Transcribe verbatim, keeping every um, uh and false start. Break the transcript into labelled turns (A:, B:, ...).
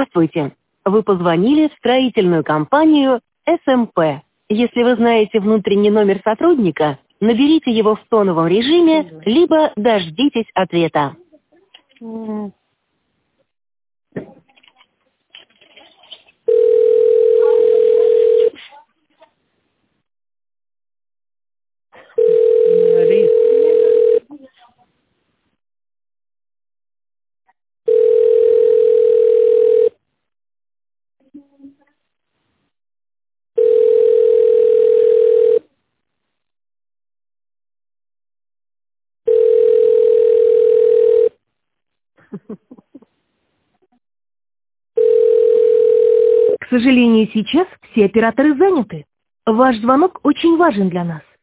A: Здравствуйте. Вы позвонили в строительную компанию эс эм пэ. Если вы знаете внутренний номер сотрудника, наберите его в тоновом режиме, либо дождитесь ответа. К сожалению, сейчас все операторы заняты. Ваш звонок очень важен для нас.